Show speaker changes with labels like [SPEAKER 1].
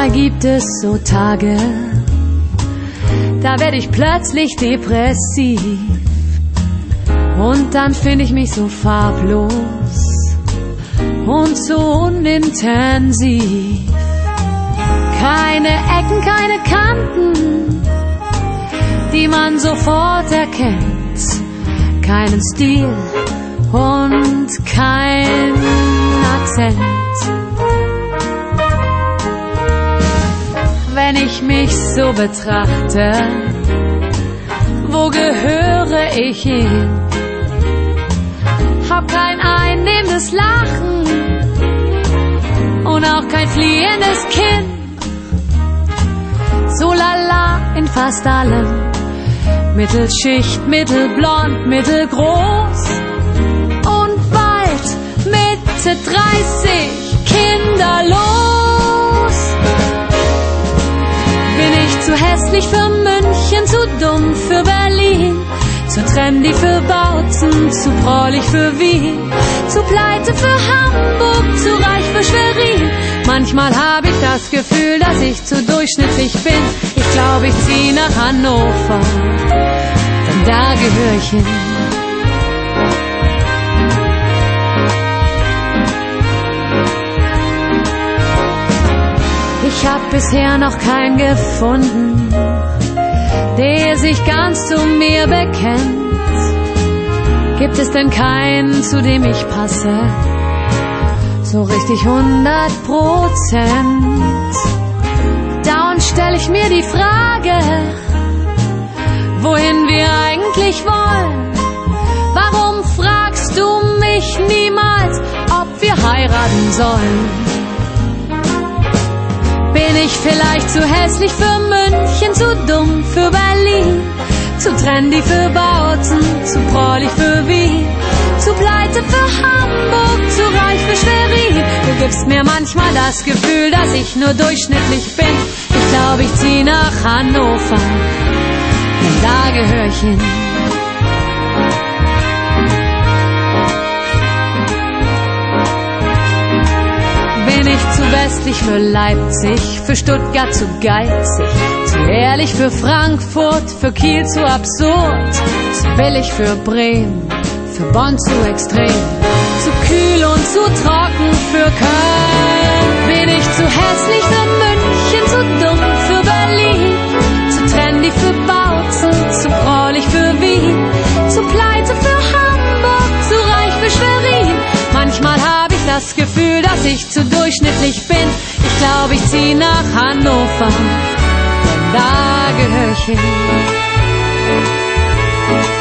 [SPEAKER 1] Manchmal gibt es so Tage, da werde ich plötzlich depressiv. Und dann finde ich mich so farblos und so unintensiv. Keine Ecken, keine Kanten, die man sofort erkennt. Keinen Stil und kein Akzent. Wenn ich mich so betrachte, wo gehöre ich hin? Hab kein einnehmendes Lachen und auch kein fliehendes Kinn. So lala in fast allem, Mittelschicht, mittelblond, mittelgroß und bald Mitte 30 kinderlos. Bin ich zu hässlich für München, zu dumm für Berlin, zu trendy für Bautzen, zu prollig für Wien, zu pleite für Hamburg, zu reich für Schwerin. Manchmal habe ich das Gefühl, dass ich zu durchschnittlich bin. Ich glaube, ich zieh nach Hannover, denn da gehöre ich hin. Ich hab bisher noch keinen gefunden, der sich ganz zu mir bekennt. Gibt es denn keinen, zu dem ich passe? So richtig 100%. Dauernd stell ich mir die Frage, wohin wir eigentlich wollen. Warum fragst du mich niemals, ob wir heiraten sollen? Bin ich vielleicht zu hässlich für München, zu dumm für Berlin, zu trendy für Bautzen, zu prollig für Wien, zu pleite für Hamburg, zu reich für Schwerin? Du gibst mir manchmal das Gefühl, dass ich nur durchschnittlich bin. Ich glaube, ich zieh nach Hannover, denn da gehöre ich hin. Bin ich zu westlich für Leipzig, für Stuttgart zu geizig, zu ehrlich für Frankfurt, für Kiel zu absurd, zu billig für Bremen, für Bonn zu extrem, zu kühl und zu trocken für Köln. Bin ich zu hässlich für München, zu dumm für Berlin, zu trendy für Bautzen, zu prollig für Wien, zu pleite für Hamburg, zu reich für Schwerin? Manchmal habe ich das Gefühl, dass ich zu durchschnittlich bin. Ich glaube, ich zieh nach Hannover, denn da gehöre ich hin.